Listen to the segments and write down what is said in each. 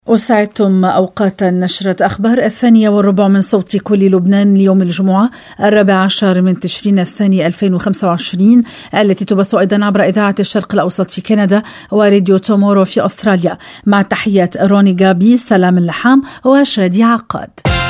وسعدتم أوقات نشرة أخبار 2:15 من صوت كل لبنان ليوم الجمعة 14 من تشرين الثاني 2025 التي تبث أيضا عبر إذاعة الشرق الأوسط في كندا وراديو تومورو في أستراليا، مع تحيات روني غابي، سلام اللحام وشادي عقاد.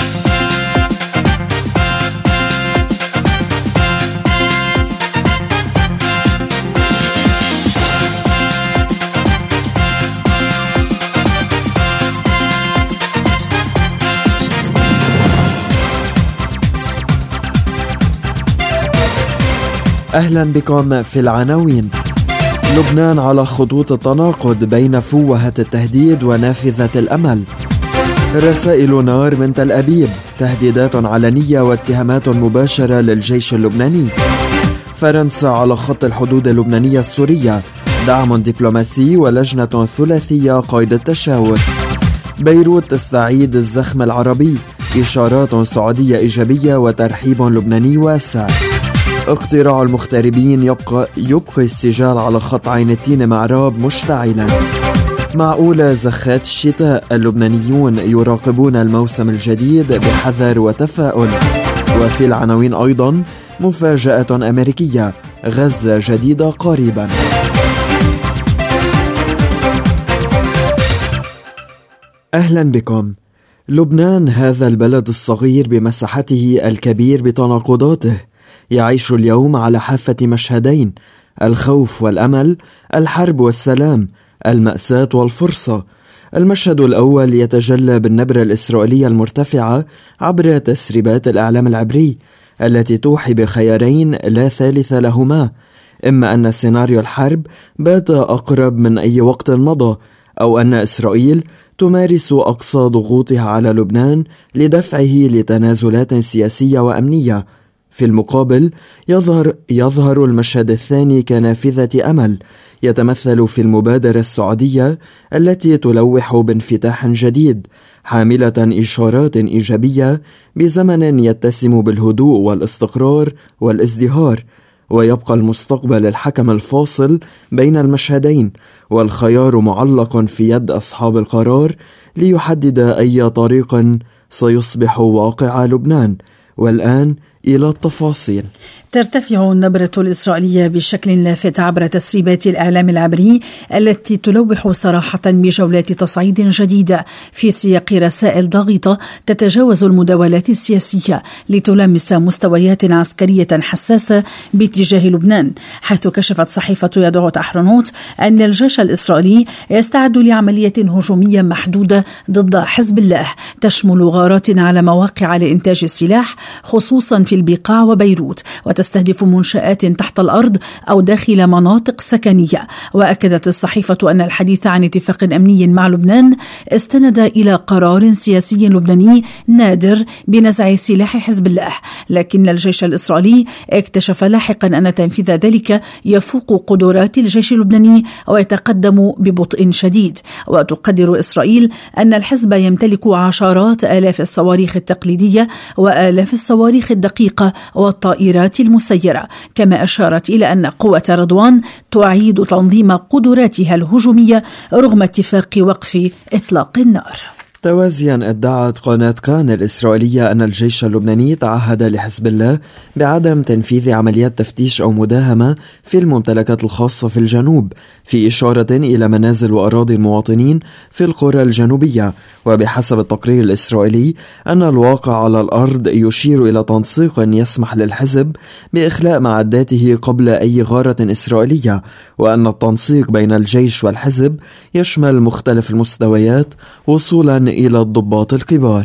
أهلا بكم في العناوين. لبنان على خطوط التناقض بين فوهة التهديد ونافذة الأمل. رسائل نار من تل أبيب، تهديدات علنية واتهامات مباشرة للجيش اللبناني. فرنسا على خط الحدود اللبنانية السورية، دعم دبلوماسي ولجنة ثلاثية قيد التشاور. بيروت تستعيد الزخم العربي، إشارات سعودية إيجابية وترحيب لبناني واسع. اقتراع المغتربين يبقي السجال على خط عين التين معراب مشتعلا. معقولة زخات الشتاء، اللبنانيون يراقبون الموسم الجديد بحذر وتفاؤل. وفي العناوين أيضا مفاجأة أمريكية، غزة جديدة قريبا. أهلا بكم. لبنان هذا البلد الصغير بمساحته الكبير بتناقضاته يعيش اليوم على حافة مشهدين: الخوف والأمل، الحرب والسلام، المأساة والفرصة. المشهد الأول يتجلى بالنبرة الإسرائيلية المرتفعة عبر تسريبات الإعلام العبري التي توحي بخيارين لا ثالث لهما: إما أن سيناريو الحرب بات أقرب من أي وقت مضى، أو أن إسرائيل تمارس أقصى ضغوطها على لبنان لدفعه لتنازلات سياسية وأمنية. في المقابل يظهر المشهد الثاني كنافذة أمل يتمثل في المبادرة السعودية التي تلوح بانفتاح جديد، حاملة إشارات إيجابية بزمن يتسم بالهدوء والاستقرار والازدهار. ويبقى المستقبل الحكم الفاصل بين المشهدين، والخيار معلق في يد أصحاب القرار ليحدد أي طريق سيصبح واقع لبنان. والآن إلى التفاصيل. ترتفع النبرة الإسرائيلية بشكل لافت عبر تسريبات الإعلام العبري التي تلوح صراحة بجولات تصعيد جديدة في سياق رسائل ضاغطة تتجاوز المداولات السياسية لتلامس مستويات عسكرية حساسة باتجاه لبنان، حيث كشفت صحيفة يدعوت أحرنوت أن الجيش الإسرائيلي يستعد لعملية هجومية محدودة ضد حزب الله تشمل غارات على مواقع لإنتاج السلاح خصوصا في البقاع وبيروت، وتستهدف منشآت تحت الأرض أو داخل مناطق سكنية. وأكدت الصحيفة أن الحديث عن اتفاق أمني مع لبنان استند إلى قرار سياسي لبناني نادر بنزع سلاح حزب الله، لكن الجيش الإسرائيلي اكتشف لاحقا أن تنفيذ ذلك يفوق قدرات الجيش اللبناني ويتقدم ببطء شديد. وتقدر إسرائيل أن الحزب يمتلك عشرات آلاف الصواريخ التقليدية وآلاف الصواريخ الدقيقة والطائرات المسيرة، كما أشارت إلى أن قوة رضوان تعيد تنظيم قدراتها الهجومية رغم اتفاق وقف إطلاق النار. توازيا ادعت قناة كان الإسرائيلية أن الجيش اللبناني تعهد لحزب الله بعدم تنفيذ عمليات تفتيش أو مداهمة في الممتلكات الخاصة في الجنوب، في إشارة إلى منازل وأراضي المواطنين في القرى الجنوبية. وبحسب التقرير الإسرائيلي أن الواقع على الأرض يشير إلى تنسيق يسمح للحزب بإخلاء معداته قبل أي غارة إسرائيلية، وأن التنسيق بين الجيش والحزب يشمل مختلف المستويات وصولا إلى الضباط الكبار.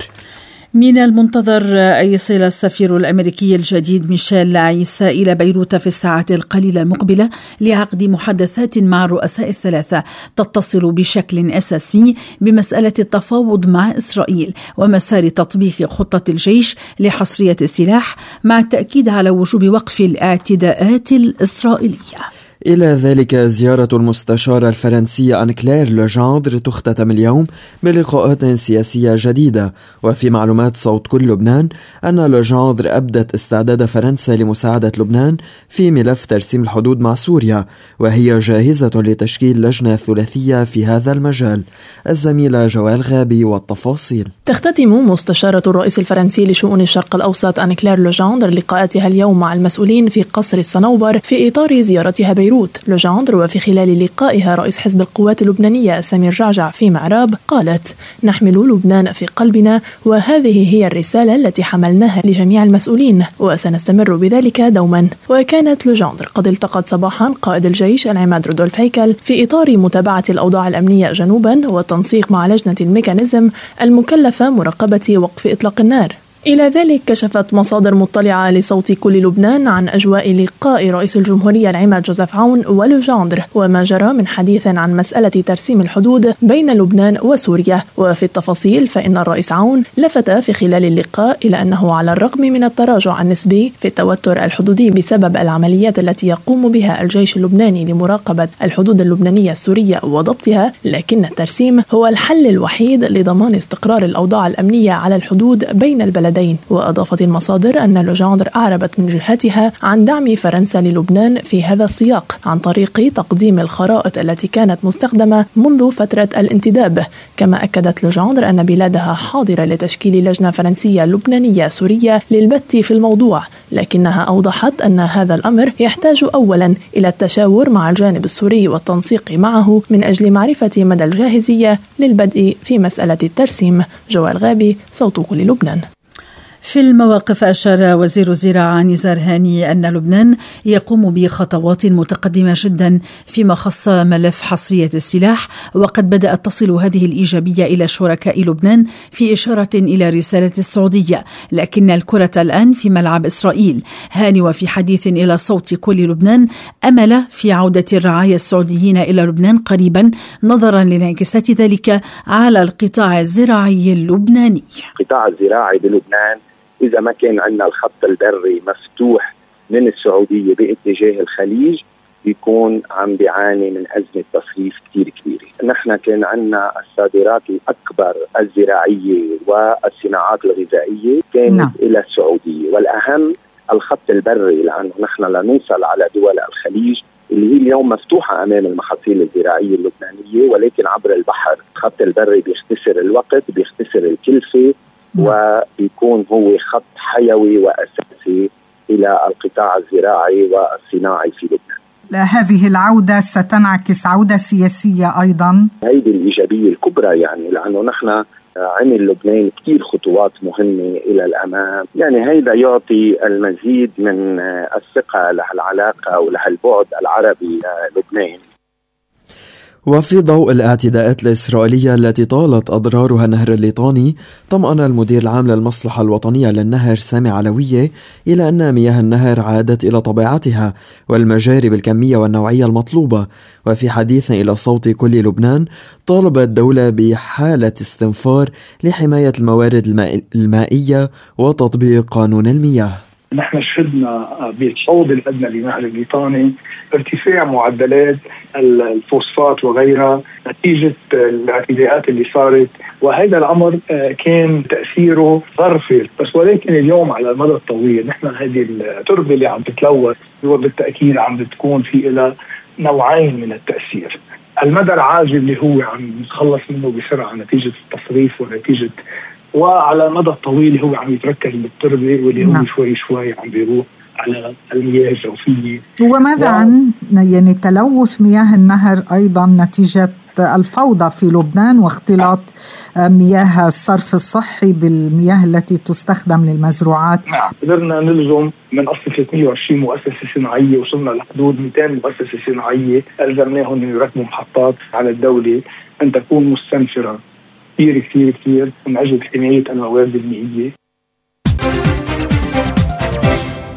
من المنتظر أن يصل السفير الأمريكي الجديد ميشيل عيسى إلى بيروت في الساعات القليلة المقبلة لعقد محادثات مع الرؤساء الثلاثة تتصل بشكل أساسي بمسألة التفاوض مع إسرائيل ومسار تطبيق خطة الجيش لحصرية السلاح، مع التأكيد على وجوب وقف الاعتداءات الإسرائيلية. إلى ذلك زيارة المستشارة الفرنسية أن كلير لوجاندر تختتم اليوم بلقاءات سياسية جديدة. وفي معلومات صوت كل لبنان أن لوجاندر أبدت استعداد فرنسا لمساعدة لبنان في ملف ترسيم الحدود مع سوريا، وهي جاهزة لتشكيل لجنة ثلاثية في هذا المجال. الزميلة جوال غابي والتفاصيل. تختتم مستشارة الرئيس الفرنسي لشؤون الشرق الأوسط أن كلير لوجاندر لقاءاتها اليوم مع المسؤولين في قصر الصنوبر في إطار زيارتها بيروت. لوجاندر وفي خلال لقائها رئيس حزب القوات اللبنانية سمير جعجع في معراب قالت: نحمل لبنان في قلبنا، وهذه هي الرسالة التي حملناها لجميع المسؤولين وسنستمر بذلك دوما. وكانت لوجاندر قد التقت صباحا قائد الجيش العماد رودولف هيكل في إطار متابعة الأوضاع الأمنية جنوبا والتنسيق مع لجنة الميكانيزم المكلفة مراقبة وقف إطلاق النار. إلى ذلك كشفت مصادر مطلعة لصوت كل لبنان عن أجواء لقاء رئيس الجمهورية العماد جوزيف عون ولوجاندر وما جرى من حديث عن مسألة ترسيم الحدود بين لبنان وسوريا. وفي التفاصيل فإن الرئيس عون لفت في خلال اللقاء إلى أنه على الرغم من التراجع النسبي في التوتر الحدودي بسبب العمليات التي يقوم بها الجيش اللبناني لمراقبة الحدود اللبنانية السورية وضبطها، لكن الترسيم هو الحل الوحيد لضمان استقرار الأوضاع الأمنية على الحدود بين البلدين. وأضافت المصادر أن لوجاندر أعربت من جهتها عن دعم فرنسا للبنان في هذا السياق عن طريق تقديم الخرائط التي كانت مستخدمة منذ فترة الانتداب. كما أكدت لوجاندر أن بلادها حاضرة لتشكيل لجنة فرنسية لبنانية سورية للبت في الموضوع، لكنها أوضحت أن هذا الأمر يحتاج أولا إلى التشاور مع الجانب السوري والتنسيق معه من أجل معرفة مدى الجاهزية للبدء في مسألة الترسيم. جوال غابي، صوت كل لبنان. في المواقف أشار وزير الزراعة نزار هاني أن لبنان يقوم بخطوات متقدمة جدا فيما خص ملف حصرية السلاح، وقد بدأت تصل هذه الإيجابية إلى شركاء لبنان في إشارة إلى رسالة السعودية، لكن الكرة الآن في ملعب إسرائيل. هاني وفي حديث إلى صوت كل لبنان أمل في عودة الرعاية السعوديين إلى لبنان قريبا نظرا لانعكاسات ذلك على القطاع الزراعي اللبناني. القطاع الزراعي بلبنان إذا ما كان عندنا الخط البري مفتوح من السعودية باتجاه الخليج بيكون عم بيعاني من أزمة تصريف كتير كبيرة. نحن كان عندنا الصادرات الأكبر الزراعية والصناعات الغذائية كانت إلى السعودية، والأهم الخط البري، لأنه نحن لنوصل على دول الخليج اللي هي اليوم مفتوحة أمام المحاصيل الزراعية اللبنانية، ولكن عبر البحر. الخط البري بيختصر الوقت، بيختصر الكلفة، وبيكون هو خط حيوي وأساسي إلى القطاع الزراعي والصناعي في لبنان. هذه العودة ستنعكس عودة سياسية أيضا. هذه الإيجابية الكبرى، يعني لأنه نحن عمل لبنان كتير خطوات مهمة إلى الأمام، يعني هيدا يعطي المزيد من الثقة لهالعلاقة ولهالبعد العربي لبنان. وفي ضوء الاعتداءات الإسرائيلية التي طالت أضرارها النهر الليطاني، طمأن المدير العام للمصلحة الوطنية للنهر سامي علوية إلى أن مياه النهر عادت إلى طبيعتها والمجاري بالكمية والنوعية المطلوبة. وفي حديث إلى صوت كل لبنان، طالب الدولة بحالة استنفار لحماية الموارد المائية وتطبيق قانون المياه. نحن شهدنا بالحوض الأدنى لنهر الليطاني ارتفاع معدلات الفوسفات وغيرها نتيجة الاعتداءات اللي صارت، وهذا الأمر كان تأثيره ظرفي بس، ولكن اليوم على المدى الطويل نحن هذه التربة اللي عم تتلوث وبالتأكيد عم بتكون في إلى نوعين من التأثير. المدى العاجل اللي هو عم نتخلص منه بسرعة نتيجة التصريف ونتيجة، وعلى المدى الطويل هو عم يتركز بالتربة واللي هو شوي شوي عم بيروح على المياه الجوفية. وماذا عن يعني تلوث مياه النهر أيضا نتيجة الفوضى في لبنان واختلاط مياه الصرف الصحي بالمياه التي تستخدم للمزروعات؟ قدرنا نلزم من أصل 320 مؤسسة صناعية، وصلنا لحدود 200 مؤسسة صناعية ألزمناهم أن يركبوا محطات على الدولة أن تكون مستنفرة كثير من أجل حماية الموارد المائية.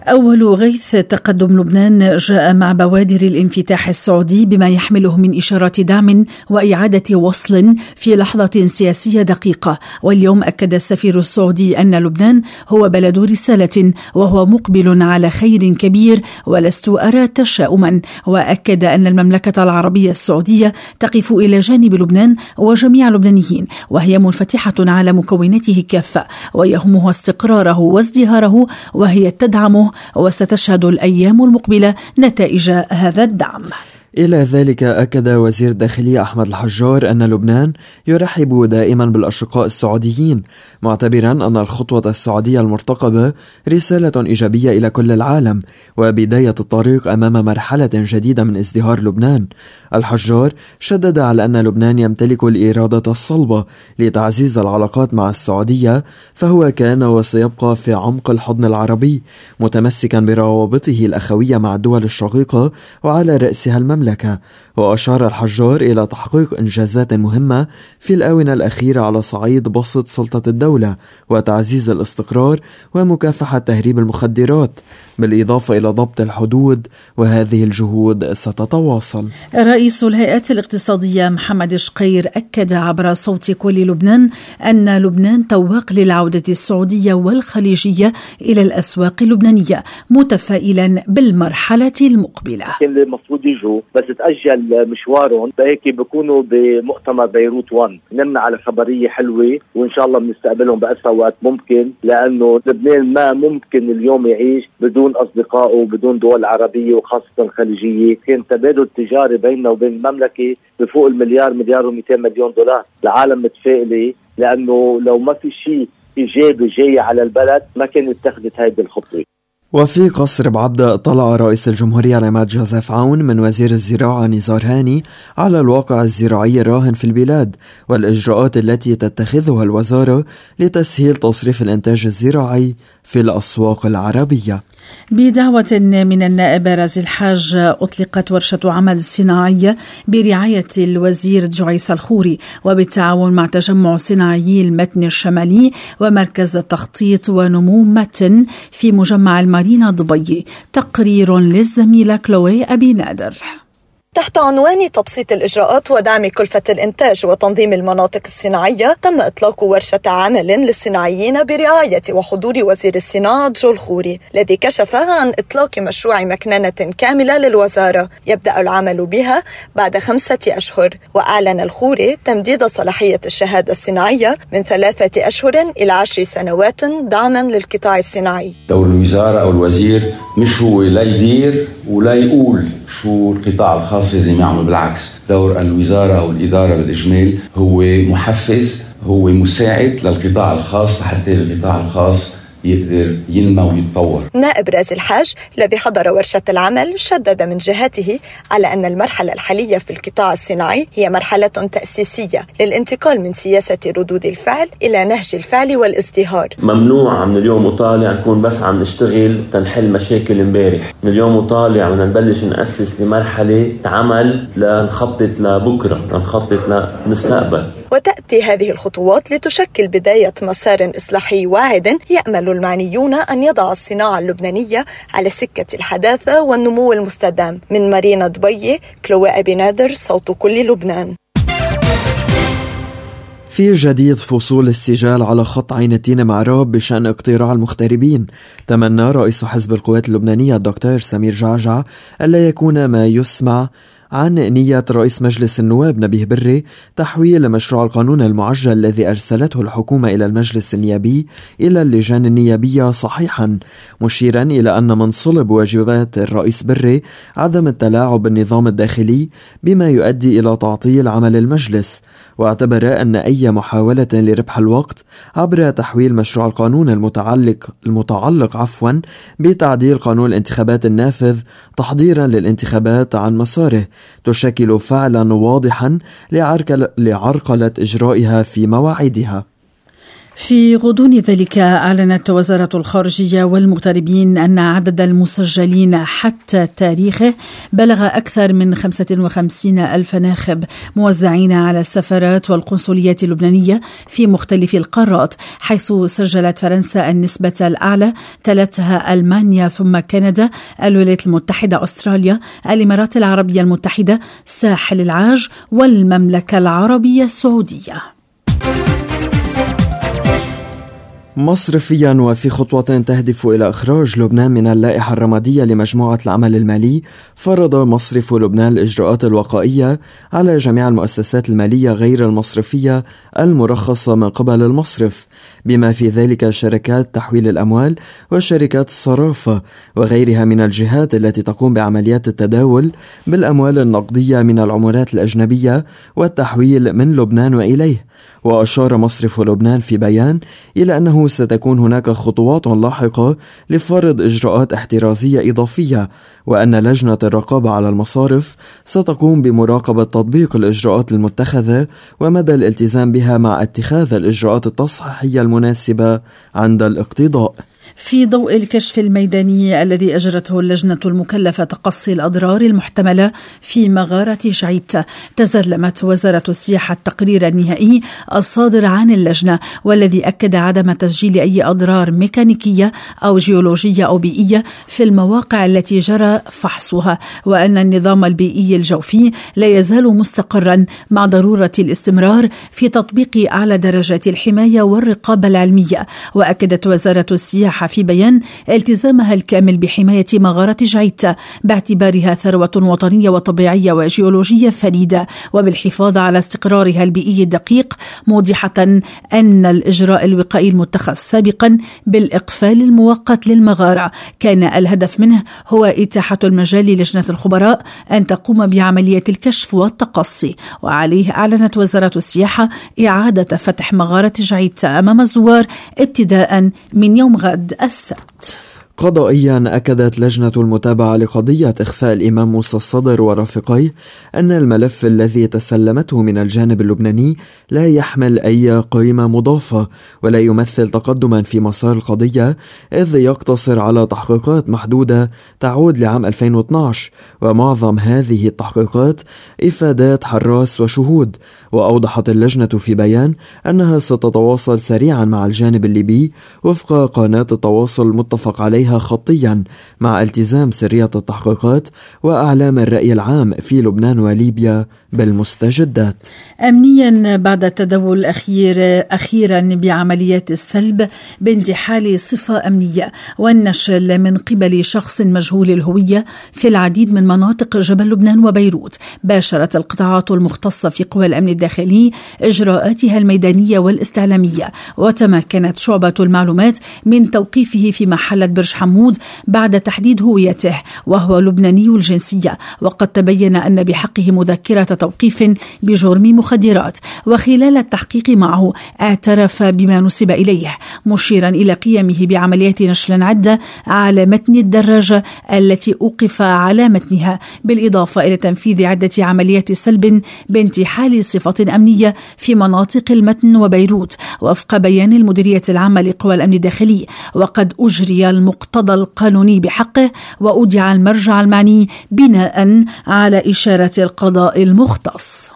أول غيث تقدم لبنان جاء مع بوادر الانفتاح السعودي بما يحمله من إشارات دعم وإعادة وصل في لحظة سياسية دقيقة. واليوم أكد السفير السعودي أن لبنان هو بلد رسالة وهو مقبل على خير كبير ولست أرى تشاؤما. وأكد أن المملكة العربية السعودية تقف إلى جانب لبنان وجميع اللبنانيين، وهي منفتحة على مكوناته كافة ويهمها استقراره وازدهاره، وهي تدعمه وستشهد الأيام المقبلة نتائج هذا الدعم. إلى ذلك أكد وزير الداخلية أحمد الحجار أن لبنان يرحب دائما بالأشقاء السعوديين، معتبرا أن الخطوة السعودية المرتقبة رسالة إيجابية إلى كل العالم وبداية الطريق أمام مرحلة جديدة من ازدهار لبنان. الحجار شدد على أن لبنان يمتلك الإرادة الصلبة لتعزيز العلاقات مع السعودية، فهو كان وسيبقى في عمق الحضن العربي متمسكا بروابطه الأخوية مع الدول الشقيقة وعلى رأسها المملكة. وأشار الحجار إلى تحقيق إنجازات مهمة في الآونة الأخيرة على صعيد بسط سلطة الدولة وتعزيز الاستقرار ومكافحة تهريب المخدرات، بالإضافة إلى ضبط الحدود، وهذه الجهود ستتواصل. رئيس الهيئة الاقتصادية محمد شقير أكد عبر صوت كل لبنان أن لبنان تواق للعودة السعودية والخليجية إلى الأسواق اللبنانية، متفائلا بالمرحلة المقبلة. كان المفروض يجوا بس تأجل مشوارهم، فهيك بيكونوا بمؤتمر بيروت 1. نمنا على خبرية حلوة وإن شاء الله بنستقبلهم بأسرع وقت ممكن، لأنه لبنان ما ممكن اليوم يعيش بدون أصدقائه وبدون دول عربية وخاصة الخليجية. كان تبادل تجاري بيننا وبين المملكة بفوق المليار و200 مليون دولار. العالم متفائلة، لأنه لو ما في شيء إيجابي جاي على البلد ما كان اتخذت هذه الخطوة. وفي قصر بعبدة اطلع رئيس الجمهورية عماد جوزيف عون من وزير الزراعة نزار هاني على الواقع الزراعي الراهن في البلاد والإجراءات التي تتخذها الوزارة لتسهيل تصريف الإنتاج الزراعي في الأسواق العربية. بدعوة من النائب رازي الحاج أطلقت ورشة عمل صناعية برعاية الوزير جعيس الخوري وبالتعاون مع تجمع صناعيي المتن الشمالي ومركز التخطيط ونمو متن في مجمع المارينا دبي. تقرير للزميلة كلوي أبي نادر. تحت عنوان تبسيط الإجراءات ودعم كلفة الإنتاج وتنظيم المناطق الصناعية، تم إطلاق ورشة عمل للصناعيين برعاية وحضور وزير الصناعة جو الخوري، الذي كشف عن إطلاق مشروع مكننة كاملة للوزارة يبدأ العمل بها بعد 5 أشهر. وأعلن الخوري تمديد صلاحية الشهادة الصناعية من 3 أشهر إلى 10 سنوات دعما للقطاع الصناعي. دور الوزارة أو الوزير مش هو لا يدير ولا يقول شو القطاع الخاص لازم يعمل، بالعكس دور الوزارة أو الإدارة بالإجمال هو محفز، هو مساعد للقطاع الخاص حتى القطاع الخاص يقدر ينمو ويتطور. نائب رازي الحاج الذي حضر ورشة العمل شدد من جهته على أن المرحلة الحالية في القطاع الصناعي هي مرحلة تأسيسية للانتقال من سياسة ردود الفعل إلى نهج الفعل والازدهار. ممنوع من اليوم وطالع نكون بس عم نشتغل تنحل مشاكل امبارح، من اليوم وطالع بدنا نبلش نأسس لمرحلة عمل لنخطط لبكرة، لنخطط للمستقبل. وتأتي هذه الخطوات لتشكل بداية مسار إصلاحي واعد يأمل المعنيون أن يضع الصناعة اللبنانية على سكة الحداثة والنمو المستدام. من مارينا دبي، كلوي أبي نادر، صوت كل لبنان. في جديد فصول السجال على خط عين التين معراب بشأن اقتراع المغتربين. تمنى رئيس حزب القوات اللبنانية الدكتور سمير جعجع ألا يكون ما يسمع عن نية رئيس مجلس النواب نبيه بري تحويل مشروع القانون المعجل الذي أرسلته الحكومة إلى المجلس النيابي إلى اللجان النيابية صحيحا، مشيرا إلى أن من صلب واجبات الرئيس بري عدم التلاعب بالنظام الداخلي بما يؤدي إلى تعطيل عمل المجلس، واعتبر أن أي محاولة لربح الوقت عبر تحويل مشروع القانون المتعلق بتعديل قانون الانتخابات النافذ تحضيرا للانتخابات عن مساره تشكل فعلا واضحا لعرقلة إجرائها في مواعيدها. في غضون ذلك أعلنت وزارة الخارجية والمغتربين أن عدد المسجلين حتى تاريخه بلغ أكثر من 55 ألف ناخب موزعين على السفارات والقنصليات اللبنانية في مختلف القارات، حيث سجلت فرنسا النسبة الأعلى، تلتها ألمانيا ثم كندا، الولايات المتحدة، أستراليا، الإمارات العربية المتحدة، ساحل العاج والمملكة العربية السعودية. مصرفيا وفي خطوة تهدف إلى إخراج لبنان من اللائحة الرمادية لمجموعة العمل المالي، فرض مصرف لبنان الإجراءات الوقائية على جميع المؤسسات المالية غير المصرفية المرخصة من قبل المصرف، بما في ذلك شركات تحويل الأموال وشركات الصرافة وغيرها من الجهات التي تقوم بعمليات التداول بالأموال النقدية من العملات الأجنبية والتحويل من لبنان وإليه. وأشار مصرف لبنان في بيان إلى أنه ستكون هناك خطوات لاحقة لفرض إجراءات احترازية إضافية، وأن لجنة الرقابة على المصارف ستقوم بمراقبة تطبيق الإجراءات المتخذة ومدى الالتزام بها مع اتخاذ الإجراءات التصحيحية المناسبة عند الاقتضاء. في ضوء الكشف الميداني الذي أجرته اللجنة المكلفة تقصي الأضرار المحتملة في مغارة شعيت، تزلمت وزارة السياحة التقرير النهائي الصادر عن اللجنة، والذي أكد عدم تسجيل أي أضرار ميكانيكية أو جيولوجية أو بيئية في المواقع التي جرى فحصها، وأن النظام البيئي الجوفي لا يزال مستقرا مع ضرورة الاستمرار في تطبيق أعلى درجات الحماية والرقابة العلمية. وأكدت وزارة السياحة في بيان التزامها الكامل بحماية مغارة جعيت باعتبارها ثروة وطنية وطبيعية وجيولوجية فريدة، وبالحفاظ على استقرارها البيئي الدقيق، موضحة أن الإجراء الوقائي المتخذ سابقا بالإقفال المؤقت للمغارة كان الهدف منه هو إتاحة المجال للجنة الخبراء أن تقوم بعملية الكشف والتقصي. وعليه أعلنت وزارة السياحة إعادة فتح مغارة جعيت أمام الزوار ابتداء من يوم غد السبت. قضائيا أكدت لجنة المتابعة لقضية إخفاء الإمام موسى الصدر ورافقيه أن الملف الذي تسلمته من الجانب اللبناني لا يحمل أي قيمة مضافة ولا يمثل تقدما في مسار القضية، إذ يقتصر على تحقيقات محدودة تعود لعام 2012، ومعظم هذه التحقيقات إفادات حراس وشهود. وأوضحت اللجنة في بيان أنها ستتواصل سريعا مع الجانب الليبي وفق قناة التواصل المتفق عليها خطيا، مع التزام سرية التحقيقات وأعلام الرأي العام في لبنان وليبيا بالمستجدات. أمنيا، بعد التداول أخيرا بعمليات السلب بانتحال صفة أمنية والنشل من قبل شخص مجهول الهوية في العديد من مناطق جبل لبنان وبيروت، باشرت القطاعات المختصة في قوى الأمن الداخلي إجراءاتها الميدانية والاستعلامية، وتمكنت شعبة المعلومات من توقيفه في محلة برج حمود بعد تحديد هويته، وهو لبناني الجنسية، وقد تبين أن بحقه مذكرة توقيف بجرم مخدرات. وخلال التحقيق معه اعترف بما نسب إليه، مشيرا إلى قيامه بعمليات نشل عدة على متن الدراجة التي أوقف على متنها، بالإضافة إلى تنفيذ عدة عمليات سلب بانتحال صفة أمنية في مناطق المتن وبيروت، وفق بيان المديرية العامة لقوى الأمن الداخلي. وقد أجري المقتضى القانوني بحقه وأودع المرجع المعني بناء على إشارة القضاء المختص.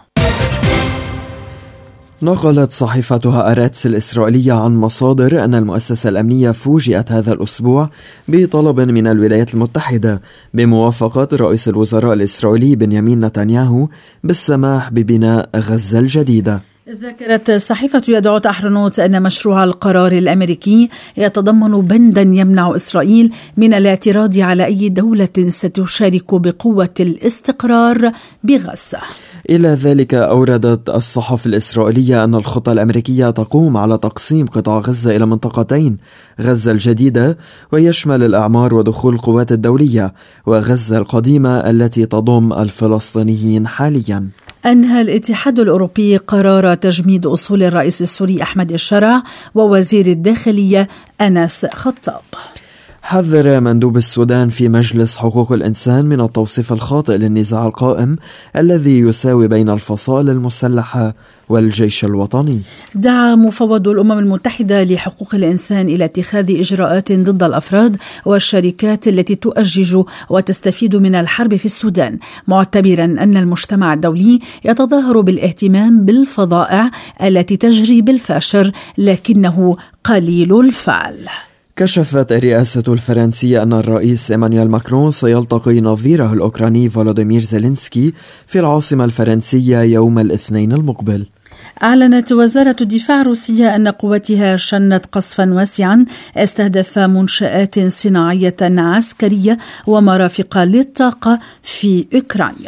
نقلت صحيفة هآرتس الإسرائيلية عن مصادر أن المؤسسة الأمنية فوجئت هذا الأسبوع بطلب من الولايات المتحدة بموافقة رئيس الوزراء الإسرائيلي بنيامين نتنياهو بالسماح ببناء غزة الجديدة. ذكرت صحيفة يدعوت أحرنوت أن مشروع القرار الأمريكي يتضمن بندا يمنع إسرائيل من الاعتراض على أي دولة ستشارك بقوة الاستقرار بغزة. إلى ذلك أوردت الصحف الإسرائيلية أن الخطة الأمريكية تقوم على تقسيم قطاع غزة إلى منطقتين: غزة الجديدة ويشمل الأعمار ودخول القوات الدولية، وغزة القديمة التي تضم الفلسطينيين حاليا. أنهى الاتحاد الأوروبي قرار تجميد أصول الرئيس السوري أحمد الشرع ووزير الداخلية أنس خطاب. حذر مندوب السودان في مجلس حقوق الإنسان من التوصيف الخاطئ للنزاع القائم الذي يساوي بين الفصائل المسلحة والجيش الوطني. دعا مفوض الأمم المتحدة لحقوق الإنسان إلى اتخاذ إجراءات ضد الأفراد والشركات التي تؤجج وتستفيد من الحرب في السودان، معتبرا أن المجتمع الدولي يتظاهر بالاهتمام بالفظائع التي تجري بالفاشر لكنه قليل الفعل. كشفت الرئاسة الفرنسية أن الرئيس إيمانويل ماكرون سيلتقي نظيره الأوكراني فولوديمير زيلينسكي في العاصمة الفرنسية يوم الاثنين المقبل. أعلنت وزارة الدفاع الروسية أن قواتها شنت قصفا واسعا استهدف منشآت صناعية عسكرية ومرافق للطاقة في أوكرانيا.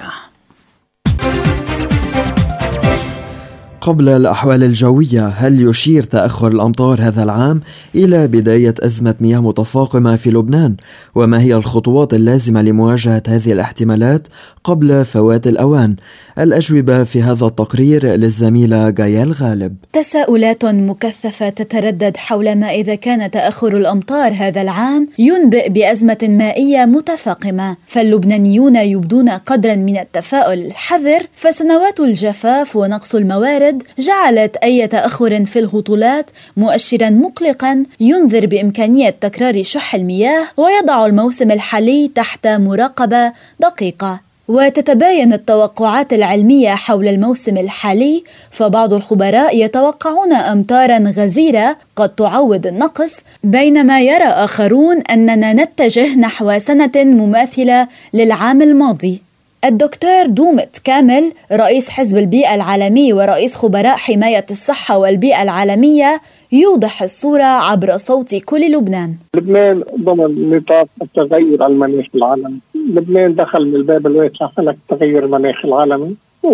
قبل الأحوال الجوية، هل يشير تأخر الأمطار هذا العام إلى بداية أزمة مياه متفاقمة في لبنان؟ وما هي الخطوات اللازمة لمواجهة هذه الاحتمالات قبل فوات الأوان؟ الأجوبة في هذا التقرير للزميلة غايال غالب. تساؤلات مكثفة تتردد حول ما إذا كان تأخر الأمطار هذا العام ينبئ بأزمة مائية متفاقمة، فاللبنانيون يبدون قدرا من التفاؤل الحذر، فسنوات الجفاف ونقص الموارد جعلت أي تأخر في الهطولات مؤشرا مقلقا ينذر بإمكانية تكرار شح المياه ويضع الموسم الحالي تحت مراقبة دقيقة. وتتباين التوقعات العلمية حول الموسم الحالي، فبعض الخبراء يتوقعون أمطارا غزيرة قد تعوض النقص، بينما يرى آخرون أننا نتجه نحو سنة مماثلة للعام الماضي. الدكتور دومت كامل رئيس حزب البيئة العالمي ورئيس خبراء حماية الصحة والبيئة العالمية يوضح الصورة عبر صوت كل لبنان. لبنان ضمن نطاق التغير المناخي العالمي. لبنان دخل من الباب الواسع على التغير المناخي العالمي،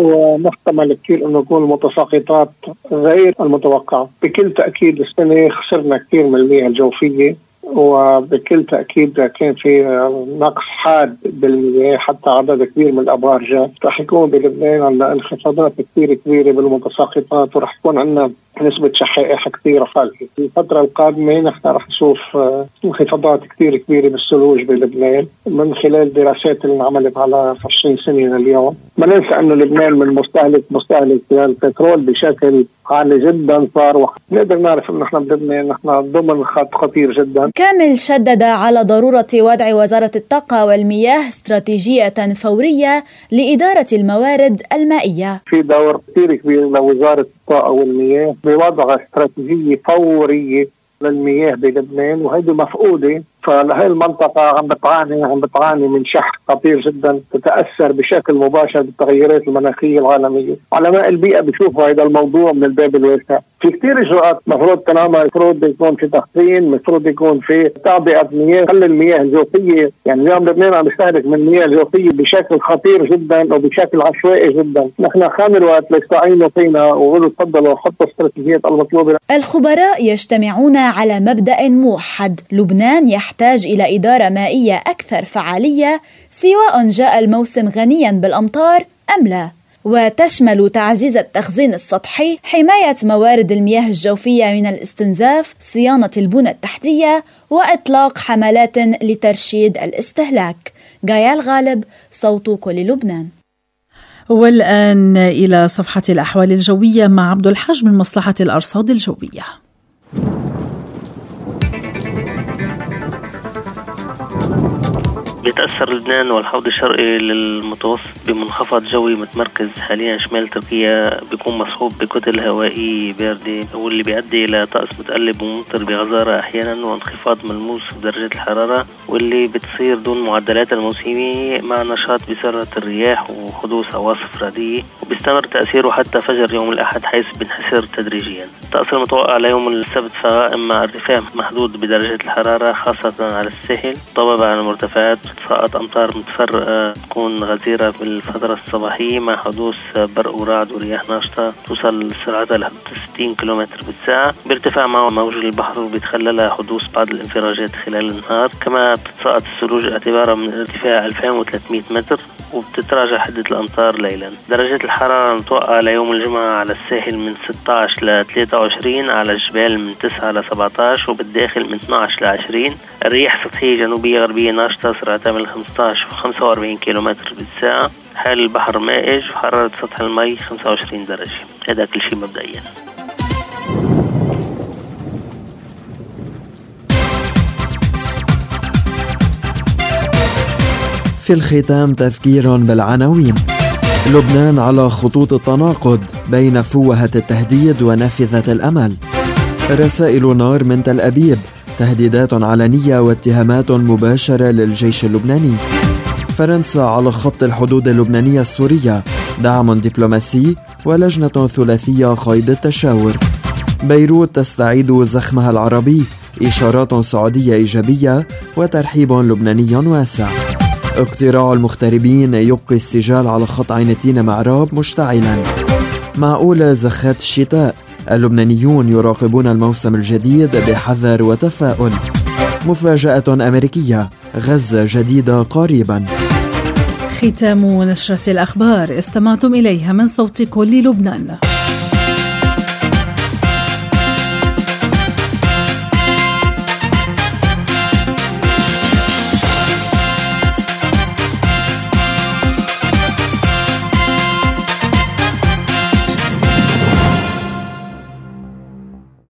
ومحتمل كثير انه يكون المتساقطات غير المتوقعة. بكل تأكيد السنة خسرنا كثير من المياه الجوفية، وبكل تأكيد كان في نقص حاد بالمياه، حتى عدد كبير من الأبار جاء. رح يكون بلبنان عندنا انخفاضات كثير كبيرة بالمتساقطات، ورح يكون عندنا نسبة شحائح كثير عالية. في الفترة القادمة نحن رح نشوف انخفاضات كثير كبيرة بالثلوج بلبنان من خلال دراسات اللي انعملت على 20 سنة لليوم. ما ننسى أنه لبنان من مستهلك البترول بشكل عالي جدا صار، ونقدر نعرف أنه نحن بلبنان نحن ضمن خط خطير جدا. كامل شدد على ضرورة وضع وزارة الطاقة والمياه استراتيجية فورية لإدارة الموارد المائية. في دور كثير كبير لوزارة الطاقة والمياه بوضع استراتيجية فورية للمياه بلبنان، وهيدي مفقودة. فهي المنطقة عم بتعاني من شح خطير جدا، تتأثر بشكل مباشر بالتغيرات المناخية العالمية. علماء البيئة بيشوفوا هذا الموضوع من الباب الواسع. في كثير إجراءات مفروض تنعمل، مفروض يكون في تخزين، مفروض يكون في تعبئة مياه، خلي المياه الجوفية. يعني اليوم لبنان عم يستهلك من المياه الجوفية بشكل خطير جدا وبشكل عشوائي جدا. نحن خان الوقت ليستعينوا فينا ويقولوا تفضلوا حطوا استراتيجيات المطلوبة. الخبراء يجتمعون على مبدأ موحد: لبنان يحتاج إلى إدارة مائية أكثر فعالية، سواء جاء الموسم غنيا بالأمطار أم لا، وتشمل تعزيز التخزين السطحي، حماية موارد المياه الجوفية من الاستنزاف، صيانة البنى التحتية، وإطلاق حملات لترشيد الاستهلاك. غايال غالب، صوت كل لبنان. والآن إلى صفحة الأحوال الجوية مع عبد الحاج من مصلحة الأرصاد الجوية. بيتأثر لبنان والحوض الشرقي للمتوسط بمنخفض جوي متمركز حاليا شمال تركيا، بيكون مصحوب بكتل هوائية باردة، واللي بيؤدي إلى طقس متقلب وممطر بغزارة أحيانا وانخفاض ملموس بدرجة الحرارة، واللي بتصير دون معدلات الموسمية مع نشاط بسرعة الرياح وحدوث عواصف رعدية، وبيستمر تأثيره حتى فجر يوم الأحد حيث بينحسر تدريجيا. الطقس المتوقع ليوم السبت فائم مع ارتفاع محدود بدرجة الحرارة خاصة على الساحل، طبعا على المرتفعات تساقط أمطار متفرقة تكون غزيرة بالفترة الصباحية مع حدوث برق ورعد ورياح ناشطة توصل سرعتها ل 60 كيلومتر بالساعة. بيرتفع معه موج البحر وبيتخللها حدوث بعض الانفراجات خلال النهار. كما بتتساقط الثلوج اعتبارها من ارتفاع 2300 متر وبتتراجع حدة الأمطار ليلا. درجات الحرارة متوقعة ليوم الجمعة على الساحل من 16 ل 23، على الجبال من 9 ل 17، وبالداخل من 12 ل 20. الرياح سطحية جنوبية غربية ناشطة سرعتها من 15 و 45 كيلومتر بالساعة. حال البحر مائج وحرارة سطح المي 25 درجة. هذا كل شيء مبدئيا. في الختام تذكير بالعناوين. لبنان على خطوط التناقض بين فوهة التهديد ونافذة الأمل. رسائل نار من تل أبيب، تهديدات علنية واتهامات مباشرة للجيش اللبناني. فرنسا على خط الحدود اللبنانية السورية، دعم دبلوماسي ولجنة ثلاثية قيد التشاور. بيروت تستعيد زخمها العربي، إشارات سعودية إيجابية وترحيب لبناني واسع. اقتراع المغتربين يبقي السجال على خط عين التين معراب مشتعلا. معقولة زخات الشتاء، اللبنانيون يراقبون الموسم الجديد بحذر وتفاؤل. مفاجأة أمريكية، غزة جديدة قريبا. ختام نشرة الأخبار استمعتم إليها من صوت كل لبنان.